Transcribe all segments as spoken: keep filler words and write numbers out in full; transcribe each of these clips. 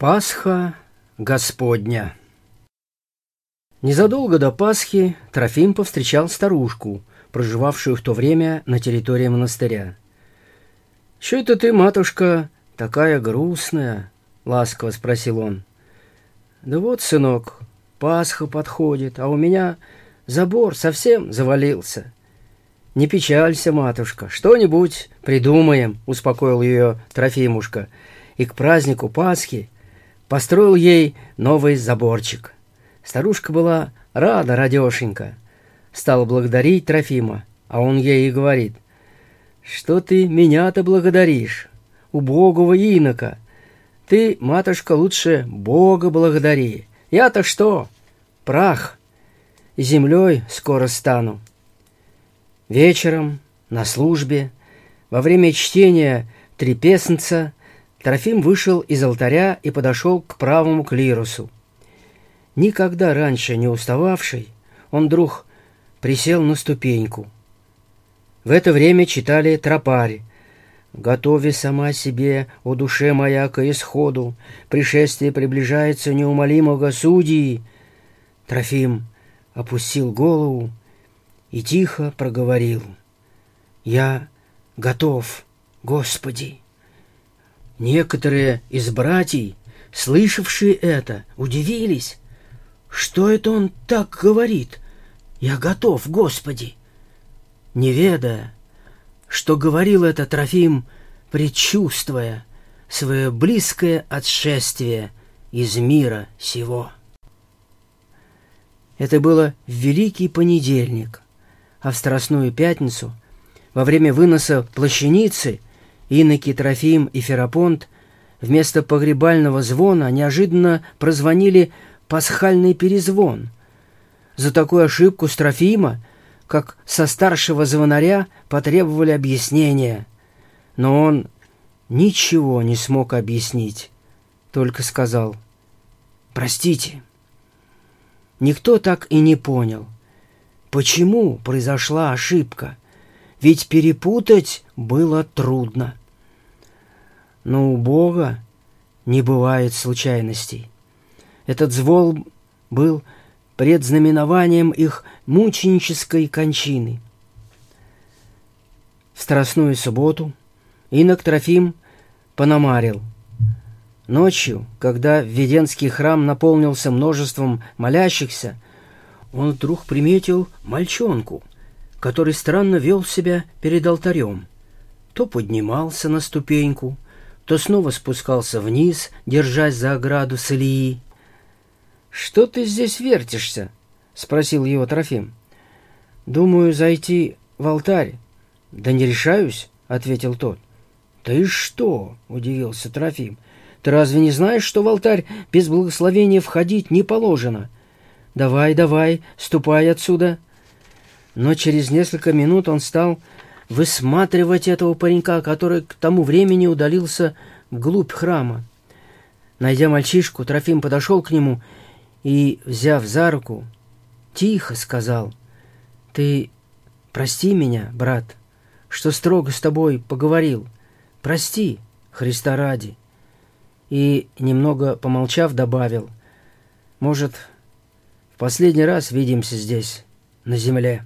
Пасха Господня. Незадолго до Пасхи Трофим повстречал старушку, проживавшую в то время на территории монастыря. «Что это ты, матушка, такая грустная?» — ласково спросил он. «Да вот, сынок, Пасха подходит, а у меня забор совсем завалился». «Не печалься, матушка, что-нибудь придумаем», — успокоил ее Трофимушка, и к празднику Пасхи построил ей новый заборчик. Старушка была рада радешенька, стала благодарить Трофима, а он ей и говорит: «Что ты меня-то благодаришь, убогого инока? Ты, матушка, лучше Бога благодари. Я-то что? Прах, и землей скоро стану». Вечером на службе, во время чтения трепесенца, Трофим вышел из алтаря и подошел к правому клирусу. Никогда раньше не устававший, он вдруг присел на ступеньку. В это время читали тропарь: «Готови сама себе, о душе моя, ко исходу, пришествие приближается неумолимого судьи». Трофим опустил голову и тихо проговорил: «Я готов, Господи». Некоторые из братьев, слышавшие это, удивились. Что это он так говорит? «Я готов, Господи», не ведая, что говорил это Трофим, предчувствуя свое близкое отшествие из мира сего. Это было в Великий понедельник, а в Страстную пятницу, во время выноса плащаницы, иноки Трофим и Ферапонт вместо погребального звона неожиданно прозвонили пасхальный перезвон. За такую ошибку с Трофима, как со старшего звонаря, потребовали объяснения. Но он ничего не смог объяснить, только сказал: «Простите». Никто так и не понял, почему произошла ошибка, ведь перепутать было трудно. Но у Бога не бывает случайностей. Этот звон был предзнаменованием их мученической кончины. В Страстную субботу инок Трофим пономарил. Ночью, когда Введенский храм наполнился множеством молящихся, он вдруг приметил мальчонку, который странно вел себя перед алтарем. То поднимался на ступеньку, то снова спускался вниз, держась за ограду с Илии. «Что ты здесь вертишься?» — спросил его Трофим. «Думаю, зайти в алтарь». «Да не решаюсь», — ответил тот. «Ты что?» — удивился Трофим. «Ты разве не знаешь, что в алтарь без благословения входить не положено? Давай, давай, ступай отсюда». Но через несколько минут он стал высматривать этого паренька, который к тому времени удалился вглубь храма. Найдя мальчишку, Трофим подошел к нему и, взяв за руку, тихо сказал: «Ты прости меня, брат, что строго с тобой поговорил. Прости, Христа ради». И, немного помолчав, добавил: «Может, в последний раз видимся здесь, на земле».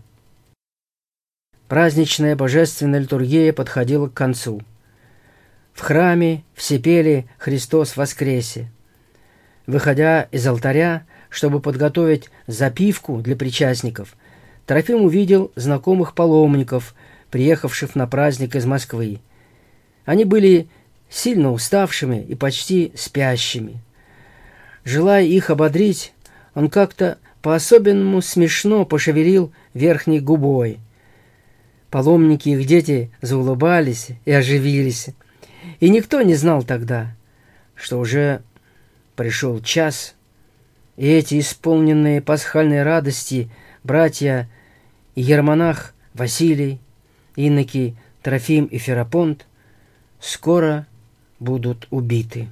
Праздничная божественная литургия подходила к концу. В храме все пели «Христос воскресе». Выходя из алтаря, чтобы подготовить запивку для причастников, Трофим увидел знакомых паломников, приехавших на праздник из Москвы. Они были сильно уставшими и почти спящими. Желая их ободрить, он как-то по-особенному смешно пошевелил верхней губой. Паломники и их дети заулыбались и оживились. И никто не знал тогда, что уже пришел час, и эти исполненные пасхальной радости братья и иеромонах Василий, иноки Трофим и Ферапонт скоро будут убиты.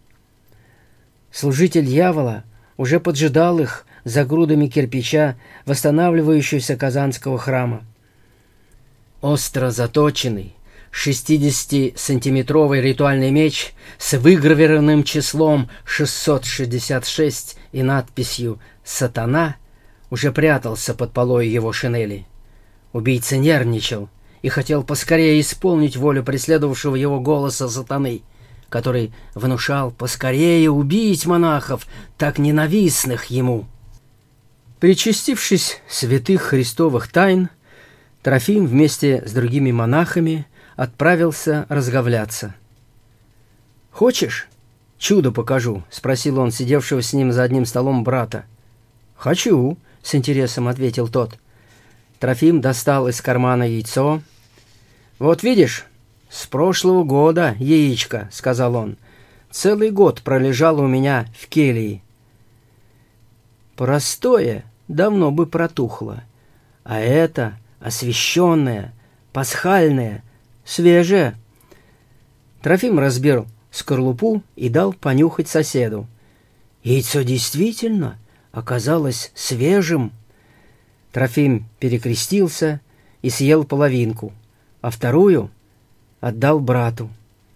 Служитель дьявола уже поджидал их за грудами кирпича восстанавливающегося Казанского храма. Остро заточенный, шестидесятисантиметровый ритуальный меч с выгравированным числом шестьсот шестьдесят шесть и надписью «Сатана» уже прятался под полой его шинели. Убийца нервничал и хотел поскорее исполнить волю преследовавшего его голоса сатаны, который внушал поскорее убить монахов, так ненавистных ему. Причастившись святых христовых тайн, Трофим вместе с другими монахами отправился разговляться. «Хочешь, чудо покажу?» — спросил он сидевшего с ним за одним столом брата. «Хочу», — с интересом ответил тот. Трофим достал из кармана яйцо. «Вот видишь, с прошлого года яичко», — сказал он. «Целый год пролежало у меня в келье. Простое давно бы протухло, а это освященное, пасхальное, свежее». Трофим разбил скорлупу и дал понюхать соседу. Яйцо действительно оказалось свежим. Трофим перекрестился и съел половинку, а вторую отдал брату.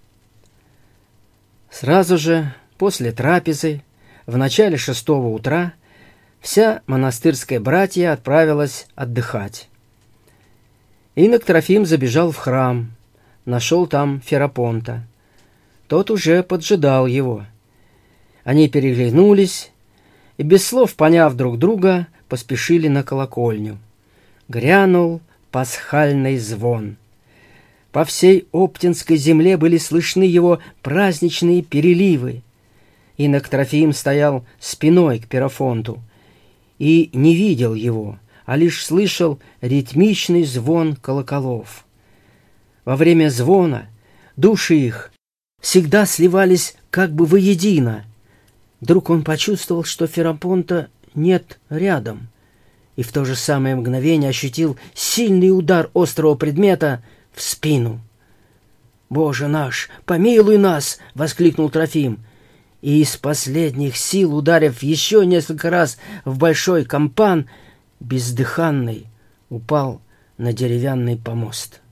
Сразу же после трапезы, в начале шестого утра, вся монастырская братья отправилась отдыхать. Инок Трофим забежал в храм, нашел там Ферапонта. Тот уже поджидал его. Они переглянулись и, без слов поняв друг друга, поспешили на колокольню. Грянул пасхальный звон. По всей Оптинской земле были слышны его праздничные переливы. Инок Трофим стоял спиной к Ферапонту и не видел его, а лишь слышал ритмичный звон колоколов. Во время звона души их всегда сливались как бы воедино. Вдруг он почувствовал, что Ферапонта нет рядом, и в то же самое мгновение ощутил сильный удар острого предмета в спину. «Боже наш, помилуй нас!» — воскликнул Трофим, и из последних сил, ударив еще несколько раз в большой кампан, бездыханный упал на деревянный помост.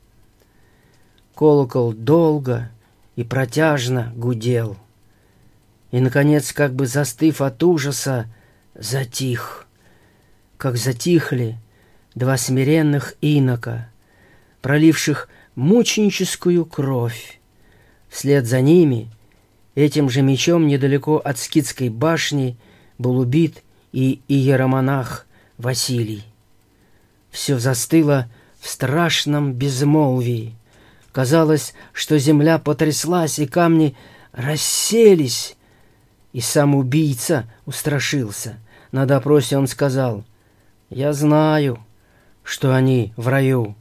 Колокол долго и протяжно гудел, и, наконец, как бы застыв от ужаса, затих, как затихли два смиренных инока, проливших мученическую кровь. Вслед за ними, этим же мечом недалеко от Скитской башни, был убит и иеромонах Василий. Все застыло в страшном безмолвии. Казалось, что земля потряслась, и камни расселись, и сам убийца устрашился. На допросе он сказал: «Я знаю, что они в раю».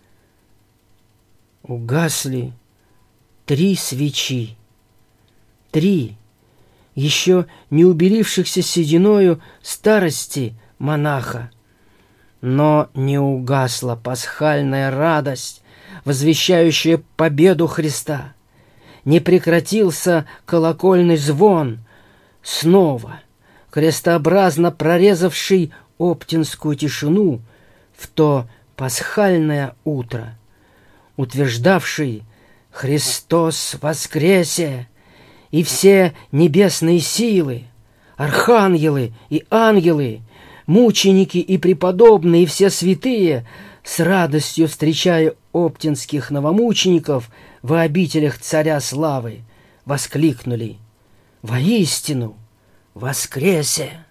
Угасли три свечи. Три еще не убелившихся сединою старости монаха. Но не угасла пасхальная радость, возвещающая победу Христа. Не прекратился колокольный звон, снова крестообразно прорезавший оптинскую тишину в то пасхальное утро, утверждавший «Христос воскресе!» И все небесные силы, архангелы и ангелы, мученики и преподобные, и все святые, с радостью встречая оптинских новомучеников в обителях Царя Славы, воскликнули: «Воистину воскресе!»